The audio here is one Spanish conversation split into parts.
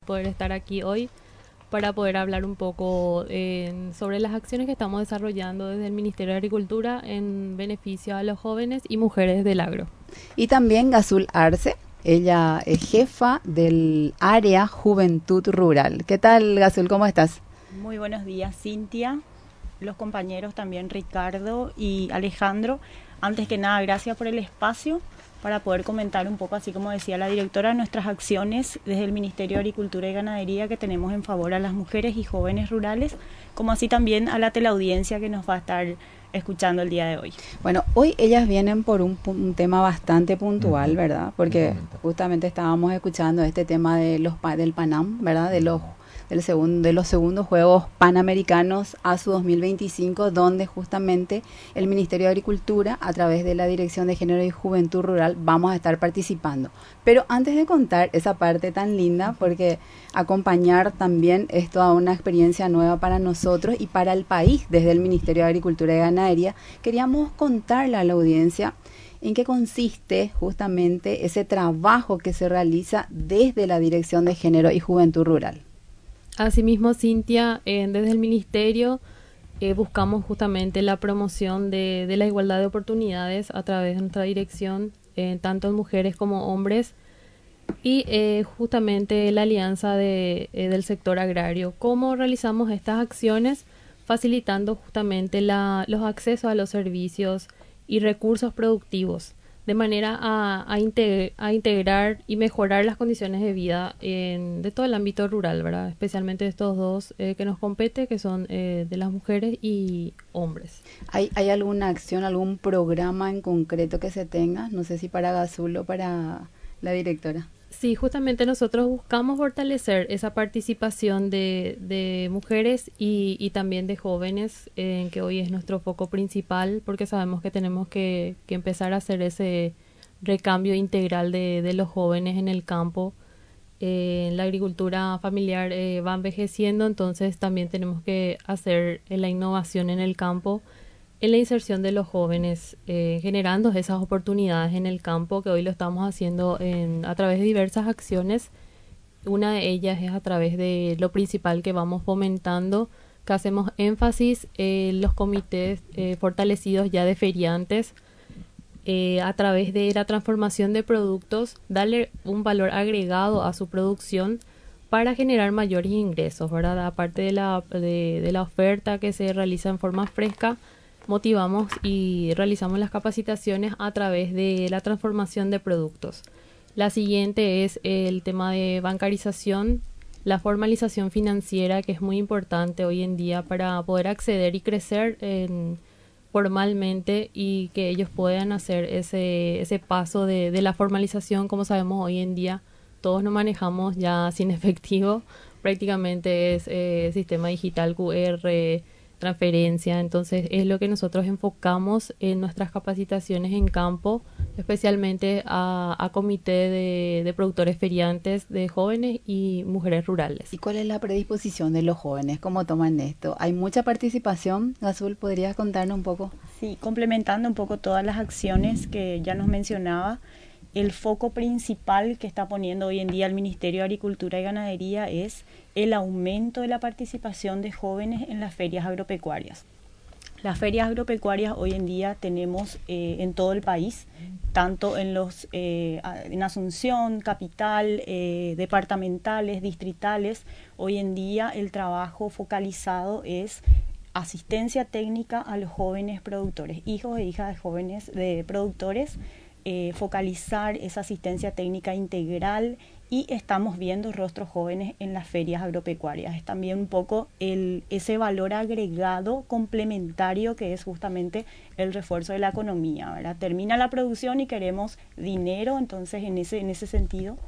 poder estar aquí hoy para poder hablar un poco sobre las acciones que estamos desarrollando desde el Ministerio de Agricultura en beneficio a los jóvenes y mujeres del agro. Y también Gazul Arce, ella es jefa del área Juventud Rural. ¿Qué tal, Gazul? ¿Cómo estás? Muy buenos días, Cintia, los compañeros también Ricardo y Alejandro. Antes que nada, gracias por el espacio para poder comentar un poco, así como decía la directora, nuestras acciones desde el Ministerio de Agricultura y Ganadería que tenemos en favor a las mujeres y jóvenes rurales, como así también a la teleaudiencia que nos va a estar escuchando el día de hoy. Bueno, hoy ellas vienen por un tema bastante puntual, ¿verdad? Porque justamente estábamos escuchando este tema de del Panam, ¿verdad? De los segundos Juegos Panamericanos ASU 2025, donde justamente el Ministerio de Agricultura, a través de la Dirección de Género y Juventud Rural, vamos a estar participando. Pero antes de contar esa parte tan linda, porque acompañar también es toda una experiencia nueva para nosotros y para el país desde el Ministerio de Agricultura y Ganadería, queríamos contarle a la audiencia en qué consiste justamente ese trabajo que se realiza desde la Dirección de Género y Juventud Rural. Asimismo, Cintia, desde el Ministerio buscamos justamente la promoción de la igualdad de oportunidades a través de nuestra dirección, tanto en mujeres como hombres, y justamente la alianza del sector agrario. ¿Cómo realizamos estas acciones? Facilitando justamente los accesos a los servicios y recursos productivos, de manera a integrar y mejorar las condiciones de vida de todo el ámbito rural, ¿verdad? Especialmente estos dos que nos compete, que son de las mujeres y hombres. ¿Hay alguna acción, algún programa en concreto que se tenga? No sé si para Gazul o para la directora. Sí, justamente nosotros buscamos fortalecer esa participación de mujeres y también de jóvenes, que hoy es nuestro foco principal, porque sabemos que tenemos que empezar a hacer ese recambio integral de los jóvenes en el campo. La agricultura familiar va envejeciendo, entonces también tenemos que hacer la innovación en el campo, en la inserción de los jóvenes, generando esas oportunidades en el campo, que hoy lo estamos haciendo a través de diversas acciones. Una de ellas es a través de lo principal que vamos fomentando, que hacemos énfasis en los comités fortalecidos ya de feriantes, a través de la transformación de productos, darle un valor agregado a su producción para generar mayores ingresos, ¿verdad? Aparte de la oferta que se realiza en forma fresca, motivamos y realizamos las capacitaciones a través de la transformación de productos. La siguiente es el tema de bancarización, la formalización financiera, que es muy importante hoy en día para poder acceder y crecer formalmente, y que ellos puedan hacer ese paso de la formalización. Como sabemos, hoy en día todos nos manejamos ya sin efectivo, prácticamente es sistema digital, QR, transferencia. Entonces es lo que nosotros enfocamos en nuestras capacitaciones en campo, especialmente a comité de productores feriantes de jóvenes y mujeres rurales. ¿Y cuál es la predisposición de los jóvenes? ¿Cómo toman esto? ¿Hay mucha participación? Gazul, ¿podrías contarnos un poco? Sí, complementando un poco todas las acciones que ya nos mencionaba, el foco principal que está poniendo hoy en día el Ministerio de Agricultura y Ganadería es el aumento de la participación de jóvenes en las ferias agropecuarias. Las ferias agropecuarias hoy en día tenemos en todo el país, tanto en Asunción, capital, departamentales, distritales. Hoy en día el trabajo focalizado es asistencia técnica a los jóvenes productores, hijos e hijas de jóvenes productores, focalizar esa asistencia técnica integral, y estamos viendo rostros jóvenes en las ferias agropecuarias. Es también un poco ese valor agregado complementario que es justamente el refuerzo de la economía, ¿verdad? Termina la producción y queremos dinero, entonces en ese sentido.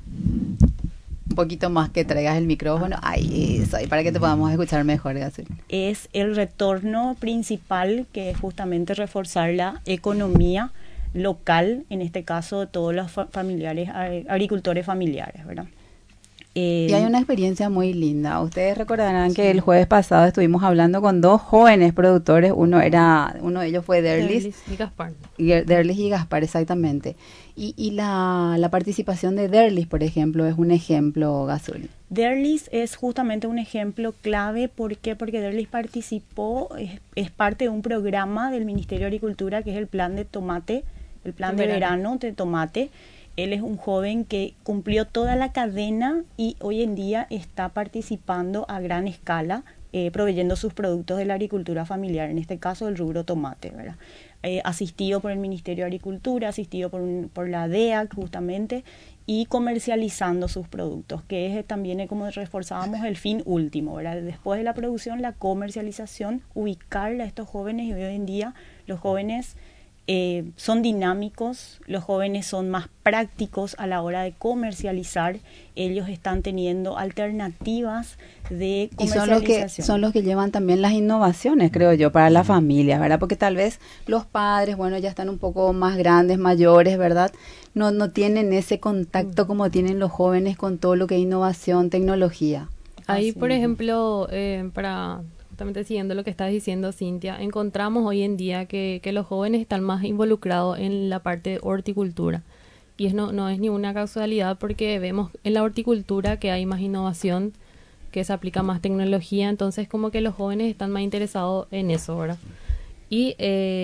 Un poquito más que traigas el micrófono. Ahí, eso, ahí para que te podamos escuchar mejor, Gazul. Es el retorno principal, que es justamente reforzar la economía local, en este caso de todos los agricultores familiares, ¿verdad? Y hay una experiencia muy linda. Ustedes recordarán que el jueves pasado estuvimos hablando con dos jóvenes productores. Uno de ellos fue Derlis y Gaspar. Derlis y Gaspar, exactamente. Y la participación de Derlis, por ejemplo, es un ejemplo, Gazuli. Derlis es justamente un ejemplo clave. ¿Por qué? Porque Derlis participó, es parte de un programa del Ministerio de Agricultura que es el plan de tomate, el plan de verano de tomate. Él es un joven que cumplió toda la cadena y hoy en día está participando a gran escala, proveyendo sus productos de la agricultura familiar, en este caso el rubro tomate, ¿verdad? Asistido por el Ministerio de Agricultura, asistido por la DEAC justamente, y comercializando sus productos, que es también, como reforzábamos, el fin último, ¿verdad? Después de la producción, la comercialización, ubicar a estos jóvenes, y hoy en día los jóvenes son dinámicos, los jóvenes son más prácticos a la hora de comercializar, ellos están teniendo alternativas de comercialización. Y son los que llevan también las innovaciones, creo yo, para las familias, ¿verdad? Porque tal vez los padres, bueno, ya están un poco más grandes, mayores, ¿verdad? No tienen ese contacto como tienen los jóvenes con todo lo que es innovación, tecnología. Ahí, por ejemplo, para... Justamente siguiendo lo que estás diciendo, Cintia, encontramos hoy en día que los jóvenes están más involucrados en la parte de horticultura. Y no es ninguna casualidad porque vemos en la horticultura que hay más innovación, que se aplica más tecnología, entonces como que los jóvenes están más interesados en eso, ¿verdad? Y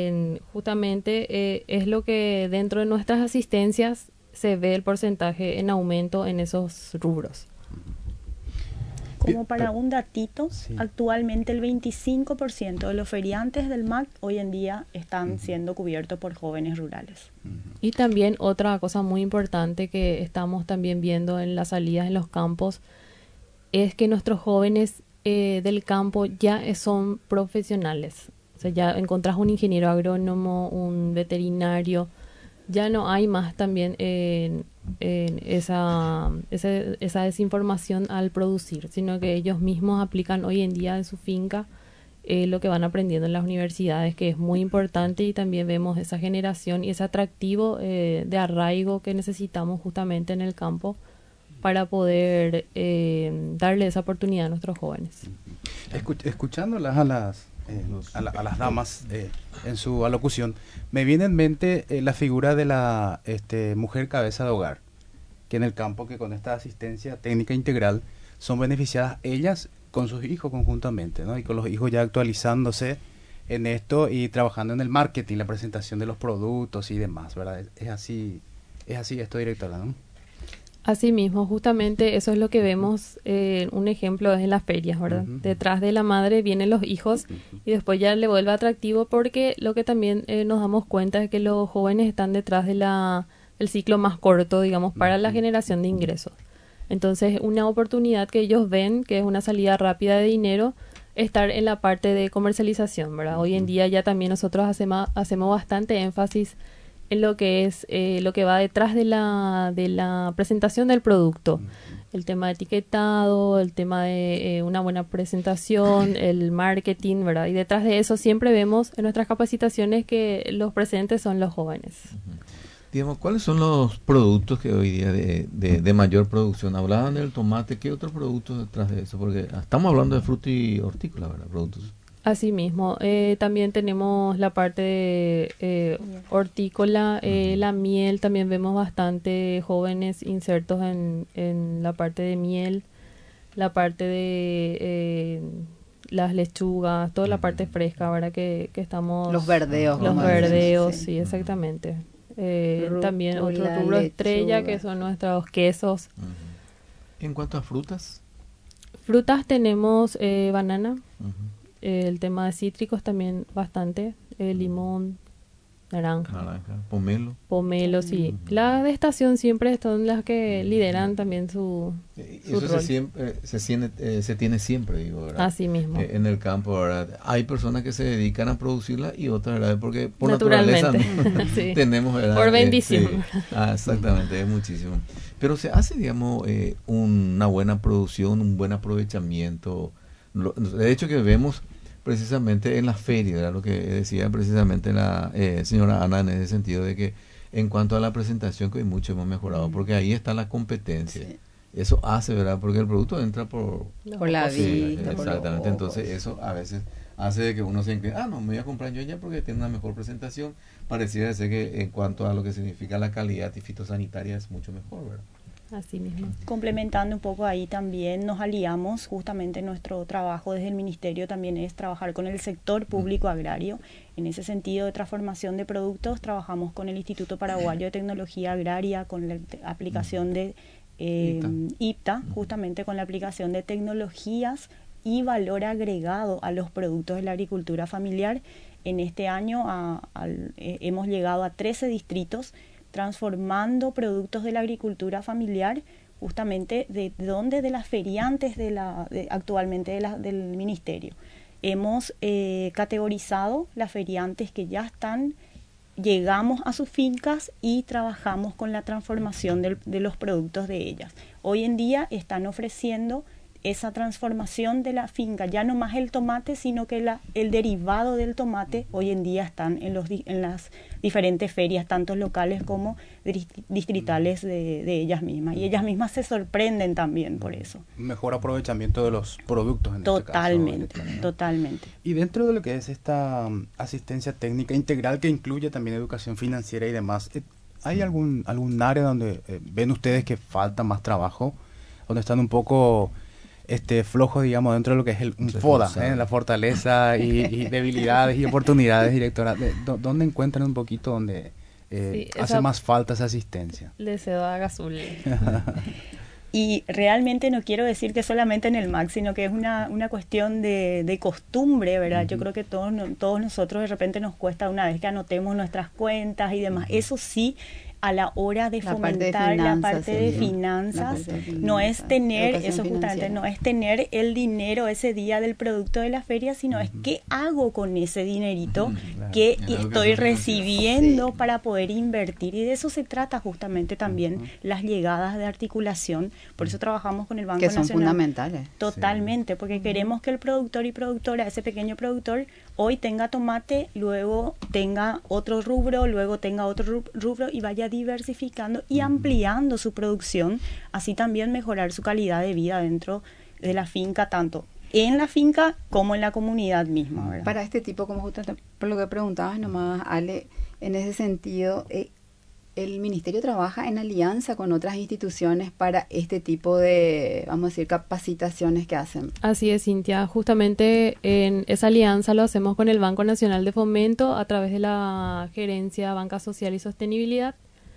justamente es lo que dentro de nuestras asistencias se ve el porcentaje en aumento en esos rubros. Como para un datito, sí. Actualmente el 25% de los feriantes del MAC hoy en día están siendo cubiertos por jóvenes rurales. Y también otra cosa muy importante que estamos también viendo en las salidas en los campos es que nuestros jóvenes del campo ya son profesionales. O sea, ya encontrás un ingeniero agrónomo, un veterinario, ya no hay más también esa desinformación al producir, sino que ellos mismos aplican hoy en día en su finca lo que van aprendiendo en las universidades, que es muy importante, y también vemos esa generación y ese atractivo de arraigo que necesitamos justamente en el campo para poder darle esa oportunidad a nuestros jóvenes. Escuchándolas a las damas en su alocución, me viene en mente la figura de la mujer cabeza de hogar, que en el campo, que con esta asistencia técnica integral son beneficiadas ellas con sus hijos conjuntamente, ¿no? Y con los hijos ya actualizándose en esto y trabajando en el marketing, la presentación de los productos y demás, ¿verdad? Es así esto, directora, ¿no? Así mismo, justamente eso es lo que vemos, un ejemplo es en las ferias, ¿verdad? Detrás de la madre vienen los hijos y después ya le vuelve atractivo, porque lo que también nos damos cuenta es que los jóvenes están detrás de el ciclo más corto, digamos, para la generación de ingresos. Entonces, una oportunidad que ellos ven, que es una salida rápida de dinero, estar en la parte de comercialización, ¿verdad? Hoy en día ya también nosotros hacemos bastante énfasis en lo que es lo que va detrás de la presentación del producto. El tema de etiquetado, el tema de una buena presentación, el marketing, ¿verdad? Y detrás de eso siempre vemos en nuestras capacitaciones que los presentes son los jóvenes. Digamos, ¿cuáles son los productos que hoy día de mayor producción? Hablaban del tomate, ¿qué otros productos detrás de eso? Porque estamos hablando de fruta y hortícola, ¿verdad? Productos. Así mismo, también tenemos la parte de hortícola, la miel, también vemos bastante jóvenes insertos en la parte de miel, la parte de las lechugas, toda la parte fresca, ¿verdad? Que estamos... Los verdeos. Los verdeos, sí, exactamente. También otro rubro estrella, que son nuestros quesos. ¿En cuanto a frutas? Frutas tenemos banana. El tema de cítricos también bastante, limón, naranja, pomelo, sí. La de estación siempre son las que lideran también su eso rol. Se tiene siempre, digo, ¿verdad? Así mismo. En el campo, ¿verdad? Hay personas que se dedican a producirla y otras, ¿verdad? Porque por naturalmente, naturaleza ¿no? sí. Tenemos, ¿verdad? Por bendición. Sí. Exactamente, es muchísimo. Pero se hace, digamos, una buena producción, un buen aprovechamiento. De hecho, que vemos precisamente en la feria, ¿verdad? Lo que decía precisamente la señora Ana, en ese sentido de que en cuanto a la presentación, que hoy mucho hemos mejorado, porque ahí está la competencia. Sí. eso hace, ¿verdad? Porque el producto entra por la sí, vista, por los exactamente. ojos. Entonces eso a veces hace de que uno se incline, no, me voy a comprar yo ya porque tiene una mejor presentación. Pareciera ser que en cuanto a lo que significa la calidad y fitosanitaria es mucho mejor, ¿verdad? Así mismo. Complementando un poco ahí también nos aliamos, justamente nuestro trabajo desde el Ministerio también es trabajar con el sector público agrario. En ese sentido de transformación de productos trabajamos con el Instituto Paraguayo de Tecnología Agraria, con la aplicación de IPTA, justamente con la aplicación de tecnologías y valor agregado a los productos de la agricultura familiar. En este año hemos llegado a 13 distritos transformando productos de la agricultura familiar, justamente de las feriantes actualmente del ministerio. Hemos categorizado las feriantes que ya están, llegamos a sus fincas y trabajamos con la transformación de los productos de ellas. Hoy en día están ofreciendo esa transformación de la finca, ya no más el tomate, sino que el derivado del tomate hoy en día están en las diferentes ferias, tanto locales como distritales de ellas mismas. Y ellas mismas se sorprenden también por eso. Mejor aprovechamiento de los productos en Totalmente, este caso. totalmente. Y dentro de lo que es esta asistencia técnica integral que incluye también educación financiera y demás, ¿hay algún área donde ven ustedes que falta más trabajo? Donde están un poco flojos, digamos, dentro de lo que es un FODA, la fortaleza y debilidades y oportunidades, directora. ¿Dónde encuentran un poquito donde hace más falta esa asistencia? Le cedo a Gazul. Y realmente no quiero decir que solamente en el MAC, sino que es una cuestión de costumbre, ¿verdad? Yo creo que todos nosotros de repente nos cuesta una vez que anotemos nuestras cuentas y demás. Eso sí, a la hora de fomentar la parte de finanzas, no es tener, eso justamente, no es tener el dinero ese día del producto de la feria, sino es qué hago con ese dinerito que estoy recibiendo para poder invertir. Y de eso se trata justamente también las llegadas de articulación. Por eso trabajamos con el Banco Nacional. Que son fundamentales. Totalmente, porque queremos que el productor y productora, ese pequeño productor, hoy tenga tomate, luego tenga otro rubro, luego tenga otro rubro y vaya diversificando y ampliando su producción, así también mejorar su calidad de vida dentro de la finca, tanto en la finca como en la comunidad misma, ¿verdad? Para este tipo, como justo por lo que preguntabas nomás, Ale, en ese sentido, el ministerio trabaja en alianza con otras instituciones para este tipo de, vamos a decir, capacitaciones que hacen. Así es, Cintia. Justamente en esa alianza lo hacemos con el Banco Nacional de Fomento a través de la Gerencia Banca Social y Sostenibilidad.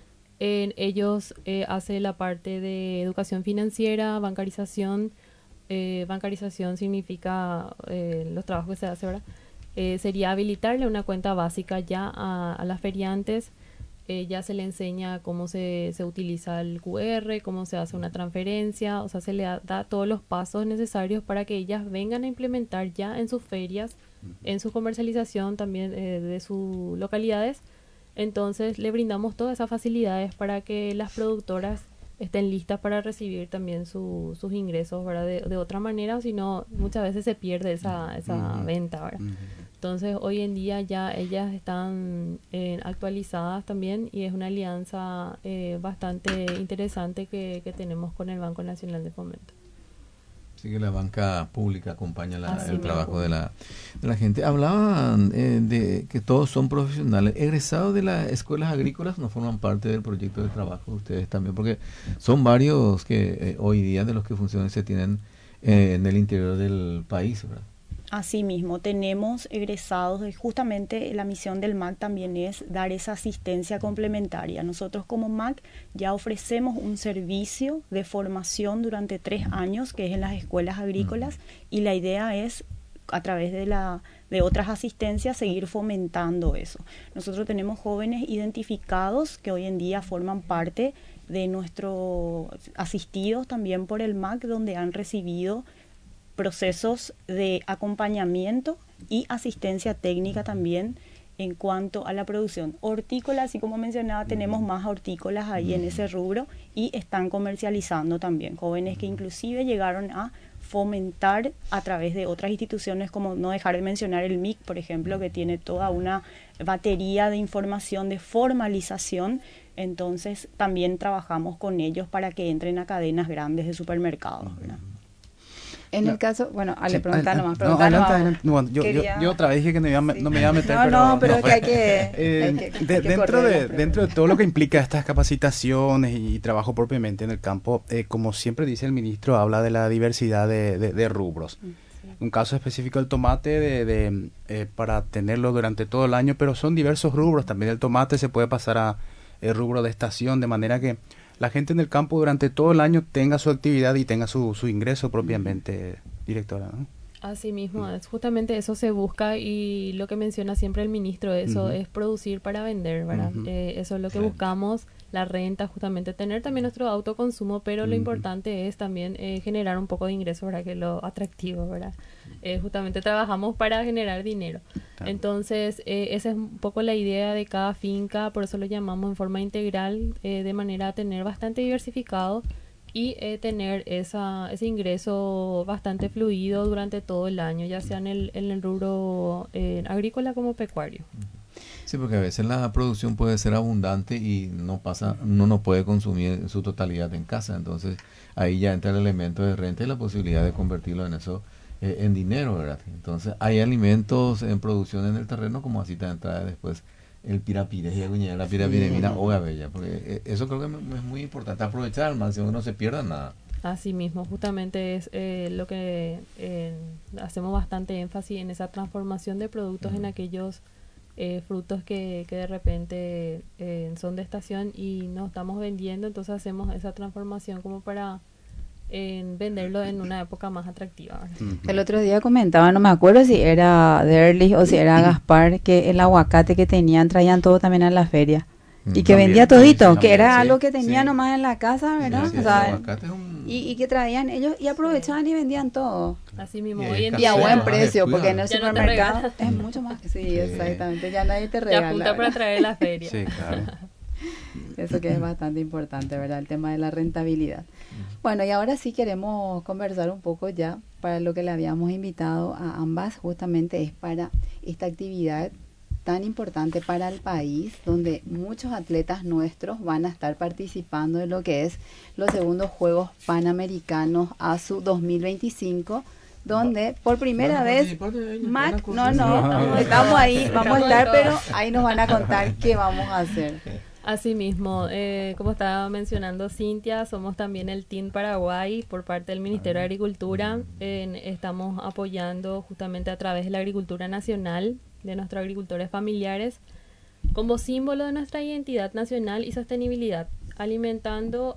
Ellos hacen la parte de educación financiera, bancarización. Bancarización significa los trabajos que se hacen, ¿verdad? Sería habilitarle una cuenta básica ya a las feriantes. Ya se le enseña cómo se utiliza el QR, cómo se hace una transferencia, o sea, se le da todos los pasos necesarios para que ellas vengan a implementar ya en sus ferias, en su comercialización también de sus localidades. Entonces le brindamos todas esas facilidades para que las productoras estén listas para recibir también sus ingresos, ¿verdad? De otra manera, si no, muchas veces se pierde esa venta, ¿verdad? Entonces, hoy en día ya ellas están actualizadas también y es una alianza bastante interesante que tenemos con el Banco Nacional de Fomento. Así que la banca pública acompaña el trabajo de la gente. Hablaban de que todos son profesionales. Egresados de las escuelas agrícolas no forman parte del proyecto de trabajo de ustedes también, porque son varios que hoy día de los que funcionan se tienen en el interior del país, ¿verdad? Asimismo, tenemos egresados, justamente la misión del MAC también es dar esa asistencia complementaria. Nosotros como MAC ya ofrecemos un servicio de formación durante 3 años, que es en las escuelas agrícolas, y la idea es, a través de otras asistencias, seguir fomentando eso. Nosotros tenemos jóvenes identificados que hoy en día forman parte de nuestros asistidos también por el MAC, donde han recibido procesos de acompañamiento y asistencia técnica también en cuanto a la producción hortícola. Así como mencionaba, tenemos más hortícolas ahí en ese rubro y están comercializando también jóvenes que inclusive llegaron a fomentar a través de otras instituciones, como no dejar de mencionar el MIC, por ejemplo, que tiene toda una batería de información de formalización. Entonces también trabajamos con ellos para que entren a cadenas grandes de supermercados, ¿verdad? En el caso, bueno, le preguntar nomás. No, adelante. Bueno, yo otra vez dije que no me iba a meter, pero es que hay que dentro de todo lo que implica estas capacitaciones y trabajo propiamente en el campo, como siempre dice el ministro, habla de la diversidad de rubros. Un caso específico del tomate para tenerlo durante todo el año, pero son diversos rubros. También el tomate se puede pasar a el rubro de estación, de manera que la gente en el campo durante todo el año tenga su actividad y tenga su ingreso propiamente, directora, ¿no? Así mismo, es justamente eso se busca, y lo que menciona siempre el ministro, eso es producir para vender, ¿verdad? Eso es lo que buscamos, la renta, justamente tener también nuestro autoconsumo, pero lo importante es también generar un poco de ingreso, ¿verdad? Que es lo atractivo, ¿verdad? Justamente trabajamos para generar dinero. Claro. Entonces, esa es un poco la idea de cada finca, por eso lo llamamos en forma integral, de manera a tener bastante diversificado y tener ese ingreso bastante fluido durante todo el año, ya sea en el rubro agrícola como pecuario. Sí, porque a veces la producción puede ser abundante y uno no puede consumir en su totalidad en casa, entonces ahí ya entra el elemento de renta y la posibilidad de convertirlo en eso, en dinero, ¿verdad? Entonces hay alimentos en producción en el terreno, como así te entra después el pirapires y la pirapiremina o gabella, porque eso creo que es muy importante, aprovechar al máximo, que no se pierda nada. Así mismo, justamente es lo que hacemos bastante énfasis en esa transformación de productos en aquellos frutos que de repente son de estación y no estamos vendiendo, entonces hacemos esa transformación como para venderlo en una época más atractiva, ¿verdad? El otro día comentaba, no me acuerdo si era Derlich o si era Gaspar, que el aguacate que traían todo también a la feria. Y que también vendía todito, que era algo que tenía nomás en la casa, ¿verdad? Sí, o sea, el aguacate es y que traían ellos y aprovechaban y vendían todo. Así mismo, Y hoy en Y día a buen precio, porque en el ya supermercado no es mucho más. Sí, exactamente, ya nadie te regala. Ya apunta para traer la feria. Sí, claro. Eso que es bastante importante, ¿verdad? El tema de la rentabilidad. Bueno, y ahora sí queremos conversar un poco ya para lo que le habíamos invitado a ambas, justamente es para esta actividad tan importante para el país, donde muchos atletas nuestros van a estar participando de lo que es los segundos Juegos Panamericanos ASU 2025, donde por primera vez estamos ahí, vamos a estar, pero ahí nos van a contar qué vamos a hacer. Así mismo, como estaba mencionando Cintia, somos también el Team Paraguay por parte del Ministerio de Agricultura. Estamos apoyando justamente a través de la agricultura nacional, de nuestros agricultores familiares, como símbolo de nuestra identidad nacional y sostenibilidad, alineados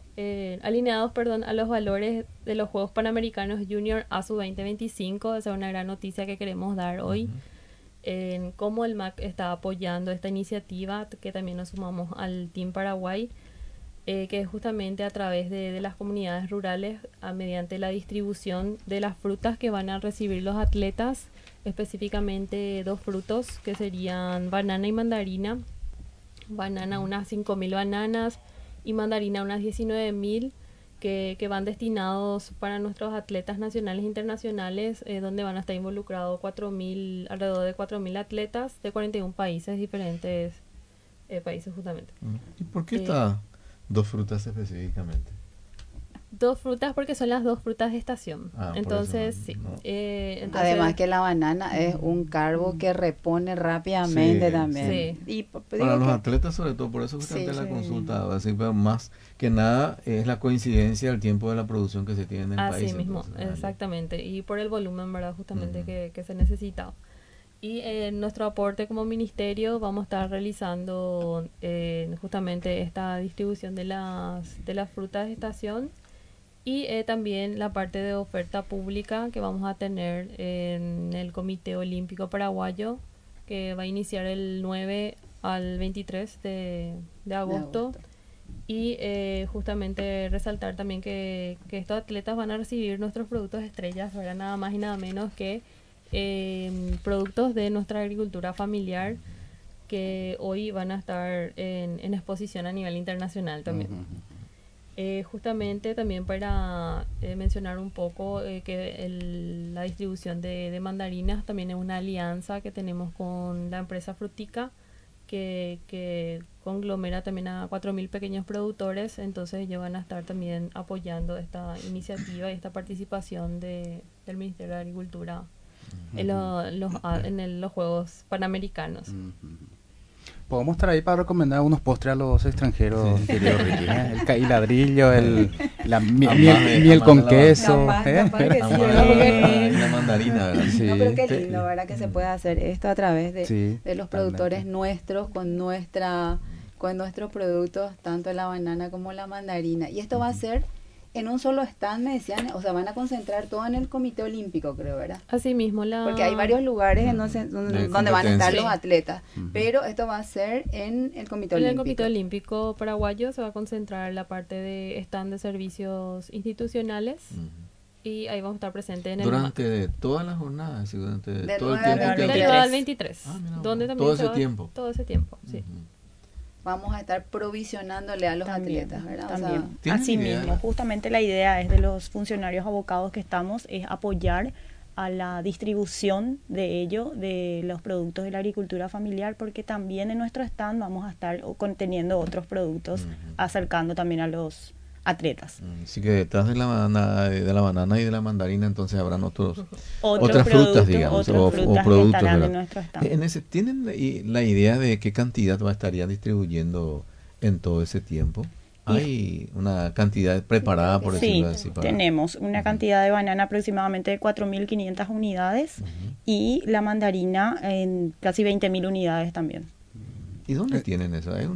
a los valores de los Juegos Panamericanos Junior ASU 2025. Esa es una gran noticia que queremos dar hoy. En cómo el MAC está apoyando esta iniciativa, que también nos sumamos al Team Paraguay, que es justamente a través de las comunidades rurales, mediante la distribución de las frutas que van a recibir los atletas, específicamente 2 frutos que serían banana y mandarina. Banana unas 5.000 bananas y mandarina unas 19.000, que van destinados para nuestros atletas nacionales e internacionales, donde van a estar involucrados alrededor de 4.000 atletas de 41 países, diferentes países justamente. ¿Y por qué estas 2 frutas específicamente? 2 frutas porque son las 2 frutas de estación. Entonces, sí. Entonces, además que la banana es un carbo que repone rápidamente también. Sí. Y para los atletas sobre todo, por eso justamente la consulta, así, pero más que nada es la coincidencia del tiempo de la producción que se tiene en el país. Así mismo, entonces, exactamente. Y por el volumen, ¿verdad? Justamente que se necesita. Y nuestro aporte como ministerio vamos a estar realizando justamente esta distribución de las frutas de estación. Y también la parte de oferta pública que vamos a tener en el Comité Olímpico Paraguayo, que va a iniciar el 9 al 23 de agosto. Y justamente resaltar también que estos atletas van a recibir nuestros productos estrellas, ¿verdad? Nada más y nada menos que productos de nuestra agricultura familiar, que hoy van a estar en exposición a nivel internacional también. Justamente también para mencionar un poco que la distribución de mandarinas también es una alianza que tenemos con la empresa Frutica, que conglomera también a 4.000 pequeños productores. Entonces ellos van a estar también apoyando esta iniciativa y esta participación del Ministerio de Agricultura en los Juegos Panamericanos. Podemos estar ahí para recomendar unos postres a los extranjeros, querido Ricky, ¿eh? El caíladrillo, miel con queso. Capaz que sí, La mandarina, ¿verdad? Sí. No, pero qué lindo, ¿verdad? Que se pueda hacer esto a través de, Sí, de los totalmente. productores nuestros, con nuestros productos, tanto la banana como la mandarina. Y esto va a ser en un solo stand, me decían, o sea, van a concentrar todo en el Comité Olímpico, creo, ¿verdad? Asimismo, Porque hay varios lugares en donde van a estar los atletas, pero esto va a ser en el Comité En el Olímpico. Comité Olímpico Paraguayo se va a concentrar la parte de stand de servicios institucionales y ahí vamos a estar presentes en Durante todas las jornadas, ¿sí? Durante De todo el 9 tiempo a que del 23. 9 al 23, mira, donde también todo se ese va- tiempo. todo ese tiempo, sí. Vamos a estar provisionándole a los atletas, ¿verdad? O sea, También. ¿tienen Así idea? mismo, justamente la idea es de los funcionarios abocados que estamos, es apoyar a la distribución de ello, de los productos de la agricultura familiar, porque también en nuestro stand vamos a estar conteniendo otros productos, acercando también a los atletas. Así que detrás de la banana y de la mandarina entonces habrán otras Otros frutas, productos, digamos, otros o frutas que productos, estarán ¿verdad? en nuestro stand. En ese, ¿tienen la idea de qué cantidad estarían distribuyendo en todo ese tiempo? ¿Hay una cantidad preparada, por Sí, decirlo así? tenemos una cantidad de banana aproximadamente de 4.500 unidades y la mandarina en casi 20.000 unidades también. ¿Y dónde tienen eso? ¿Hay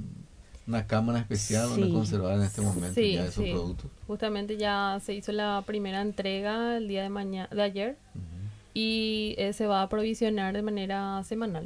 una cámara especial donde Sí. conservar en este momento Sí, ya esos sí. productos? Justamente ya se hizo la primera entrega el día de ayer y se va a aprovisionar de manera semanal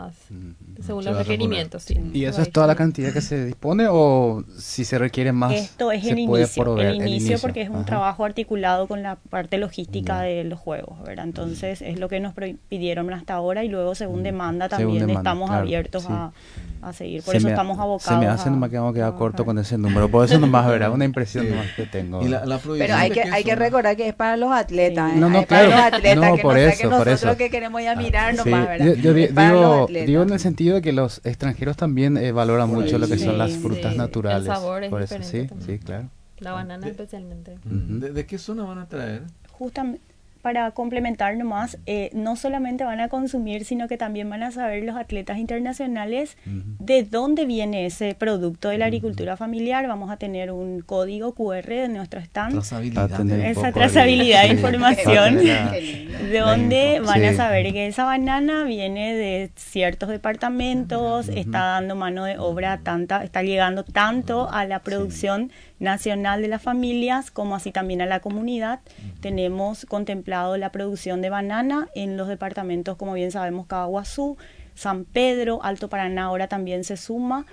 según Se los va a requerimientos. Sí. ¿Y Se esa va es toda la distribuir. cantidad que se dispone o si se requiere más? Esto es se el puede inicio, proveer? el inicio porque es un Ajá. trabajo articulado con la parte logística de los juegos, ¿verdad? Entonces es lo que nos pidieron hasta ahora y luego según demanda Según también demanda, estamos claro, abiertos sí. a seguir. Por Se eso me- estamos abocados. Se me hace nomás que vamos a quedar corto con ese número. Por eso nomás, ¿verdad? Una impresión nomás que tengo. Y la pero prohibición hay de que qué hay que zona? recordar que es para los atletas, Sí. ¿eh? No, no, Es para claro. los atletas, No, que por no eso, saquen por nosotros eso. que queremos ir a mirar Sí, nomás, ¿verdad? yo Es para los digo, atletas. digo en el sentido de que los extranjeros también valoran Por mucho ahí, lo que sí. son las Sí, frutas sí. naturales. El sabor es por eso, diferente sí, también. sí, claro. La banana especialmente. ¿De qué zona van a traer? Justamente para complementar nomás, no solamente van a consumir, sino que también van a saber los atletas internacionales de dónde viene ese producto de la agricultura familiar. Vamos a tener un código QR de nuestro stand. Trazabilidad. A tener un Esa poco trazabilidad de sí, información. para tener Qué lindo. De donde info. van a Sí. saber que esa banana viene de ciertos departamentos, está dando mano de obra está llegando tanto a la producción nacional de las familias como así también a la comunidad. Tenemos contemplado la producción de banana en los departamentos, como bien sabemos, Cabaguazú, San Pedro, Alto Paraná ahora también se suma.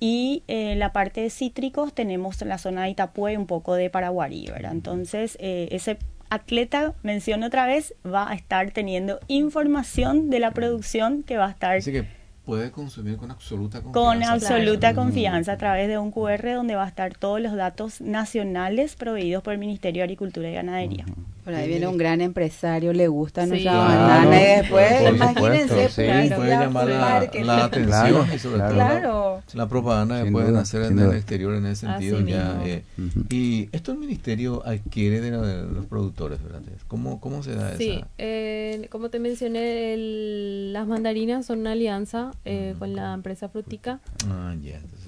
Y la parte de cítricos tenemos la zona de Itapué, un poco de Paraguarí, ¿verdad? Entonces, ese atleta, menciono otra vez, va a estar teniendo información de la producción que va a estar Así que puede consumir con absoluta confianza. con absoluta confianza a través de un QR donde va a estar todos los datos nacionales proveídos por el Ministerio de Agricultura y Ganadería. Por ahí viene un gran empresario, le gusta Sí. nuestra Claro, banana y después, por imagínense, supuesto, sí. publicidad, Puede llamar full marketing. la atención Claro, y sobre claro. todo Claro. la propaganda que Sin pueden duda, hacer sin en el duda. exterior en ese sentido. Así Ya, mismo. y esto el ministerio adquiere de los productores, ¿verdad? ¿Cómo se da Sí, esa? como te mencioné, las mandarinas son una alianza con la empresa Frutica Ya, entonces,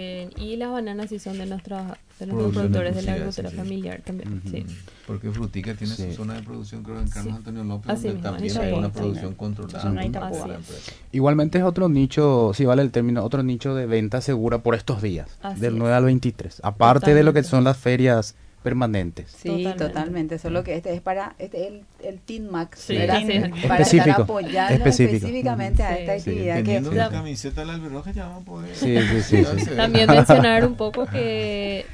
y las bananas sí son de nuestros Producción productores de la exclusiva, agricultura sí. familiar también. Sí. Porque Frutica tiene Sí. su zona de producción, creo, en Carlos Sí. Antonio López, Así donde mismo, también en hay una Itapuá producción también. controlada Zona de por Itapuá. la empresa. Igualmente es otro nicho, si vale el término, otro nicho de venta segura por estos días, Así del es. 9 al 23. Aparte de lo que Totalmente. son las ferias permanentes. Sí, Totalmente. totalmente. Solo que este es para el Team Max, Sí, ¿verdad? sí, Para específico, estar apoyando específico. específicamente a Sí. esta Sí, actividad Teniendo que la camiseta del albirroja ya vamos a poder. Sí, sí, sí, sí. También mencionar un poco que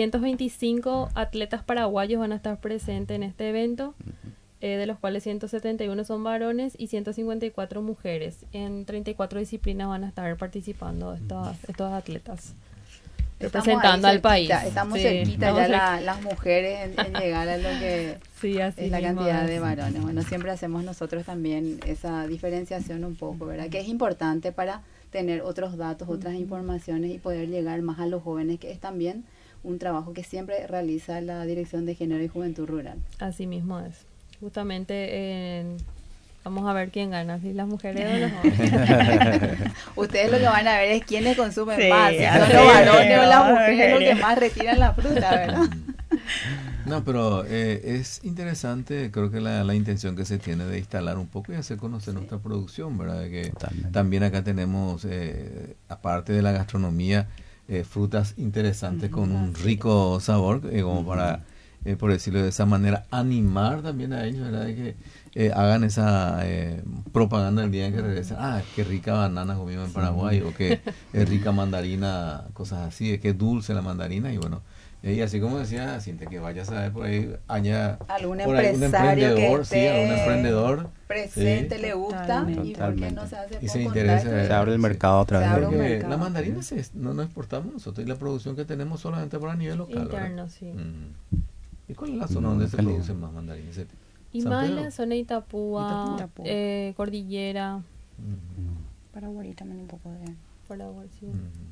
325 atletas paraguayos van a estar presentes en este evento, de los cuales 171 son varones y 154 mujeres. En 34 disciplinas van a estar participando estos atletas. representando al país. Estamos Sí, cerquita estamos ya las mujeres en llegar a lo que Sí, así es la mismo cantidad es. de varones. Bueno, siempre hacemos nosotros también esa diferenciación un poco, ¿verdad? Que es importante para tener otros datos, otras informaciones y poder llegar más a los jóvenes, que es también un trabajo que siempre realiza la Dirección de Género y Juventud Rural. Así mismo es. Justamente vamos a ver quién gana, si las mujeres o los hombres. Ustedes lo que van a ver es quiénes consumen Sí, más, si son así los es, varones o las vamos a mujeres los ver. que más retiran la fruta, ¿verdad? No, pero es interesante, creo que la intención que se tiene de instalar un poco y hacer conocer nuestra producción, ¿verdad? Que Totalmente. también acá tenemos, aparte de la gastronomía, frutas interesantes con un rico sabor, como para, por decirlo de esa manera, animar también a ellos, ¿verdad? De que hagan esa propaganda el día en que regresen. Ah, qué rica banana comimos en Paraguay, o qué rica mandarina, cosas así, qué dulce la mandarina, y bueno. Y así como decía Cintia, que vayas a ver por ahí, haya Algún por ahí un empresario que emprendedor, sí, algún esté emprendedor presente, sí, le gusta, Totalmente. y por qué no se hace Y se por interesa, contacto. Se abre el mercado otra Se vez. abre un porque mercado. la mandarina no exportamos nosotros, y la producción que tenemos solamente para nivel local, ¿verdad? Interno, sí. ¿Y cuál es la zona donde se calidad. producen más mandarinas? Y San más Pedro. la zona de Itapúa, Itapúa. Cordillera, Paraguay también un poco de... por la bolsa.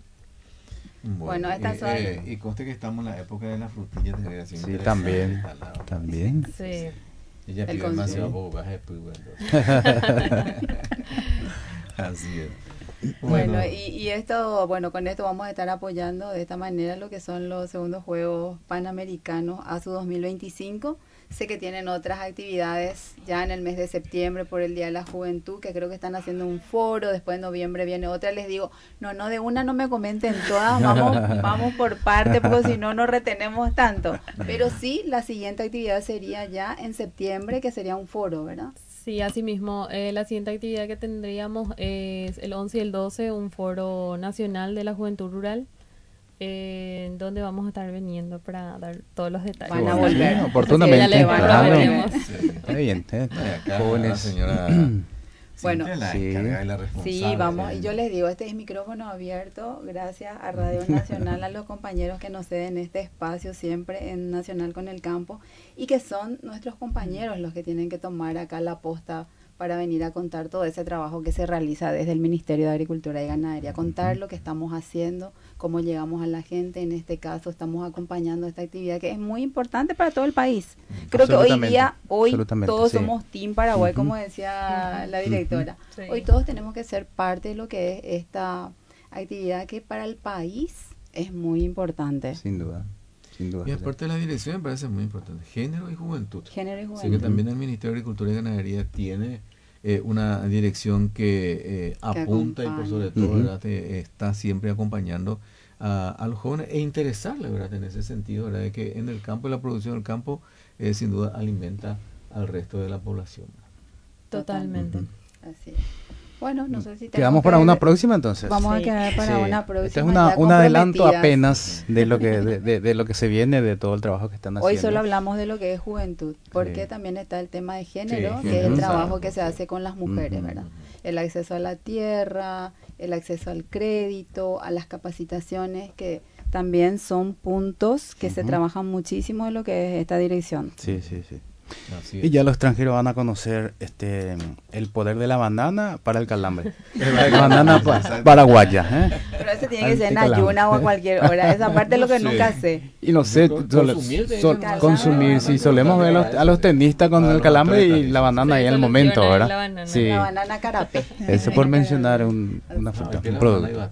Bueno, estas son- y conste que estamos en la época de las frutillas de generación. Sí, también. También. Sí. Ella El pide demasiado consumo. poco gaje, pues bueno. Así es. Bueno, y esto, bueno, con esto vamos a estar apoyando de esta manera lo que son los segundos Juegos Panamericanos ASU 2025. Sé que tienen otras actividades ya en el mes de septiembre por el Día de la Juventud, que creo que están haciendo un foro, después de noviembre viene otra. Les digo, no, de una no me comenten todas, vamos por parte, porque si no, no retenemos tanto. Pero sí, la siguiente actividad sería ya en septiembre, que sería un foro, ¿verdad? Sí, así mismo. La siguiente actividad que tendríamos es el 11 y el 12, un foro nacional de la juventud rural, donde vamos a estar viniendo para dar todos los detalles. Van a Bueno, volver. sí, oportunamente, Así que ya le claro. prometemos. Está bien, Acá jóvenes. la señora Bueno, Cintia, la sí. encargada y la responsable. Sí, vamos, y yo les digo, este es micrófono abierto, gracias a Radio Nacional, a los compañeros que nos ceden este espacio siempre en Nacional con el Campo, y que son nuestros compañeros los que tienen que tomar acá la posta para venir a contar todo ese trabajo que se realiza desde el Ministerio de Agricultura y Ganadería, contar lo que estamos haciendo, cómo llegamos a la gente. En este caso estamos acompañando esta actividad que es muy importante para todo el país. Creo que hoy día, Absolutamente, todos sí. somos Team Paraguay, como decía la directora. Sí. Hoy todos tenemos que ser parte de lo que es esta actividad que para el país es muy importante. Sin duda, sin duda. Y aparte de la dirección me parece muy importante, género y juventud. Género y Así que juventud. también el Ministerio de Agricultura y Ganadería tiene una dirección que apunta y por sobre todo Ujú. ¿verdad? Está siempre acompañando a los jóvenes e interesarles, ¿verdad? En ese sentido, ¿verdad? De que en el campo y la producción del campo sin duda alimenta al resto de la población. Totalmente. Ujú. Así es. Bueno, no sé si Quedamos tenemos para que- una próxima entonces. Vamos a Sí. quedar para Sí. una próxima. Este es ya un adelanto comprometidas. apenas de lo que de lo que se viene, de todo el trabajo que están haciendo. Hoy solo hablamos de lo que es juventud, porque Sí. también está el tema de género, Sí, que es género, el trabajo exacto, que se sí. hace con las mujeres, Ujú. ¿verdad? El acceso a la tierra, el acceso al crédito, a las capacitaciones, que también son puntos que se Ujú. trabajan muchísimo en lo que es esta dirección. Sí, sí, sí. Así Y ya los extranjeros van a conocer el poder de la banana para el calambre. La banana paraguaya. Pero eso tiene que ser en Anticalambre. ayuna o a cualquier hora. Esa parte es lo que Sí. nunca sé. Y no sé, consumir, si solemos ver a los tenistas con el calambre y la banana ahí en el momento, Soluciona ¿verdad? la banana. Sí, La banana carapé. eso por mencionar una fruta, un producto.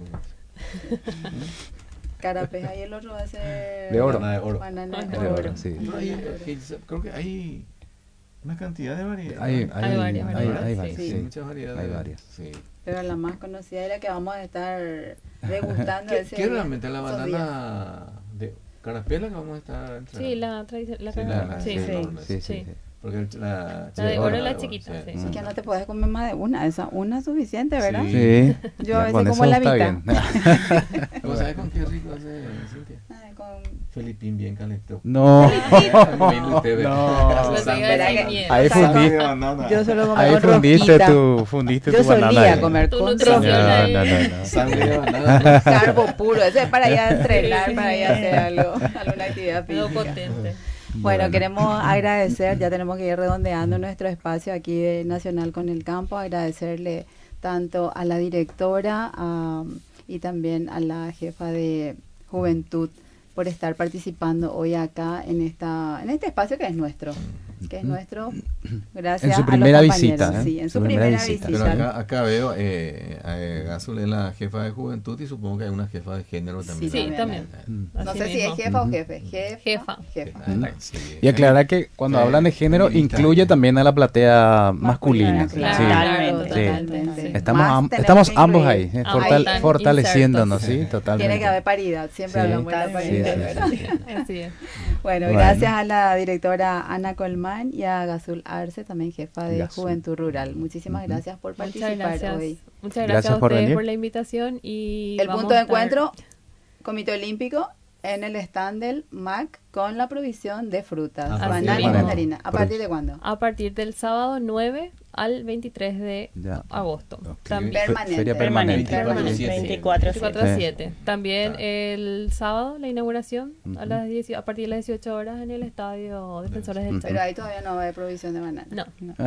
Carapé, ahí el otro va a ser... De oro. Banana de oro. Banana De de oro. oro, sí. Pero creo que hay una cantidad de variedades. Hay varias variedades, hay varias, sí. sí. Muchas variedades. Hay varias. Sí. Pero la más conocida es la que vamos a estar degustando ese ¿Qué día, realmente la esos días. banana de carapela que vamos a estar entrando? Sí, la tradición, la Sí, cara- la- sí, sí, sí, enorme. Sí, sí, sí. sí. Porque La de oro es la chiquita, sí. Así que no te puedes comer más de una, esa una es suficiente, ¿verdad? Sí. Yo a ya veces con como eso la está mitad. bien. ¿Vos sabés con qué rico hace Cintia? Ay, con Felipín bien calentó. No, Lo no. sigue sin miedo. Ahí fundiste, Yo solo comí ahí con fundiste rosquita. fundiste Yo tu banana. solía ahí. comer Tu con nutrición rosquita. ahí. No. Sangre de banana. Carbo puro, ese es para ir a entrenar, para ir a hacer algo, alguna actividad Algo física. potente. Bueno, queremos agradecer, ya tenemos que ir redondeando nuestro espacio aquí de Nacional con el Campo, agradecerle tanto a la directora y también a la jefa de Juventud por estar participando hoy acá en este espacio que es nuestro, gracias En su a primera los compañeros. visita, ¿eh? Sí, en su primera visita. Pero acá veo a Gazul es la jefa de juventud y supongo que hay una jefa de género también. Sí, también. No Así sé si mismo. es jefa o jefe. Jefa. Sí. Y aclarar que cuando hablan de género feminista, incluye también a la platea masculina. Claro, Sí. totalmente. Estamos, Más tenemos estamos que ambos incluir. ahí, Ahí están fortaleciéndonos, insertos. sí, totalmente. Tiene que haber paridad, siempre Sí. hablamos de la paridad, ¿verdad? Así es. Bueno, Bueno. gracias a la directora Ana Colmán y a Gazul Arce, también jefa de Gazul. Juventud Rural. Muchísimas gracias por Muchas participar gracias. hoy. Muchas Gracias gracias a por ustedes venir. por la invitación y El vamos punto de a estar- encuentro, Comité Olímpico, en el stand del MAC con la provisión de frutas, A partir banana de y cuándo? mandarina. ¿A partir de cuándo? a partir del sábado 9 al 23 de Ya. agosto. Ok. También Permanente. Feria permanente. Permanente. 24/7. 24/7. También Claro. el sábado la inauguración Ujú. a partir de las 18 horas en el estadio Defensores del Ujú. Chaco. Pero ahí todavía no va a haber provisión de banana. No,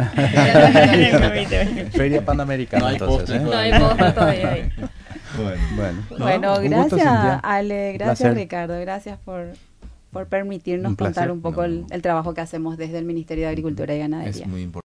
Feria Panamericana, No hay entonces, postre ¿eh? no hay postre todavía ahí. Bueno. Bueno, un gusto, gracias Cintia. Ale, gracias Placer. Ricardo, gracias por permitirnos Un placer. contar un poco No. el trabajo que hacemos desde el Ministerio de Agricultura y Ganadería. Es muy importante.